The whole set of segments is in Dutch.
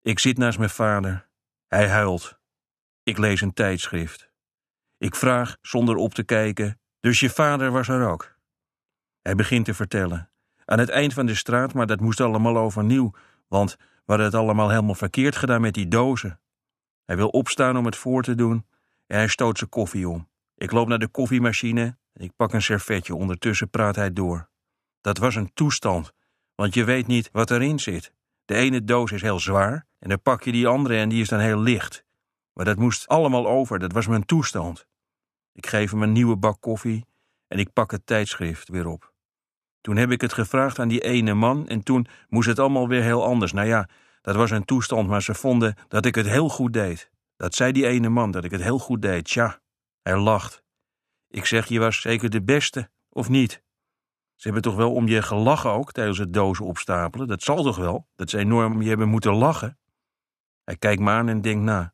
Ik zit naast mijn vader. Hij huilt. Ik lees een tijdschrift. Ik vraag, zonder op te kijken, dus je vader was er ook? Hij begint te vertellen. Aan het eind van de straat, maar dat moest allemaal overnieuw, want we hadden het allemaal helemaal verkeerd gedaan met die dozen. Hij wil opstaan om het voor te doen en hij stoot zijn koffie om. Ik loop naar de koffiemachine en ik pak een servetje. Ondertussen praat hij door. Dat was een toestand, want je weet niet wat erin zit. De ene doos is heel zwaar en dan pak je die andere en die is dan heel licht. Maar dat moest allemaal over, dat was mijn toestand. Ik geef hem een nieuwe bak koffie en ik pak het tijdschrift weer op. Toen heb ik het gevraagd aan die ene man en toen moest het allemaal weer heel anders. Nou ja, dat was een toestand, maar ze vonden dat ik het heel goed deed. Dat zei die ene man, dat ik het heel goed deed. Tja, hij lacht. Ik zeg, je was zeker de beste, of niet? Ze hebben toch wel om je gelachen ook, tijdens het dozen opstapelen? Dat zal toch wel? Dat ze enorm om je hebben moeten lachen? Hij kijkt me aan en denkt na.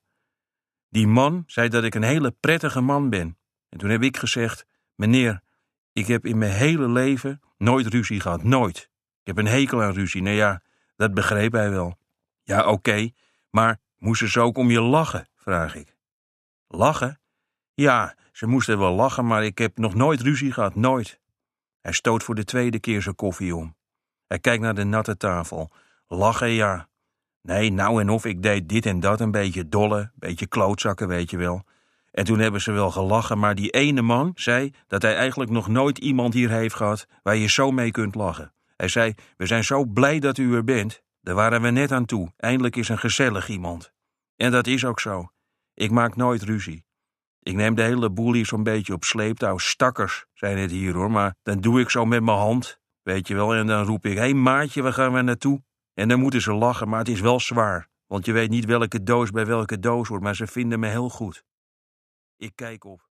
Die man zei dat ik een hele prettige man ben. En toen heb ik gezegd, meneer, ik heb in mijn hele leven nooit ruzie gehad, nooit. Ik heb een hekel aan ruzie, nou ja, dat begreep hij wel. Ja, oké, maar moesten ze ook om je lachen, vraag ik. Lachen? Ja, ze moesten wel lachen, maar ik heb nog nooit ruzie gehad, nooit. Hij stoot voor de tweede keer zijn koffie om. Hij kijkt naar de natte tafel. Lachen, ja. Nee, nou en of ik deed dit en dat, een beetje dolle, een beetje klootzakken, weet je wel. En toen hebben ze wel gelachen, maar die ene man zei dat hij eigenlijk nog nooit iemand hier heeft gehad waar je zo mee kunt lachen. Hij zei, we zijn zo blij dat u er bent. Daar waren we net aan toe. Eindelijk is een gezellig iemand. En dat is ook zo. Ik maak nooit ruzie. Ik neem de hele boel hier zo'n beetje op sleeptouw. Stakkers zijn het hier hoor, maar dan doe ik zo met mijn hand, weet je wel. En dan roep ik, hé maatje, waar gaan we naartoe? En dan moeten ze lachen, maar het is wel zwaar. Want je weet niet welke doos bij welke doos hoort, maar ze vinden me heel goed. Ik kijk op.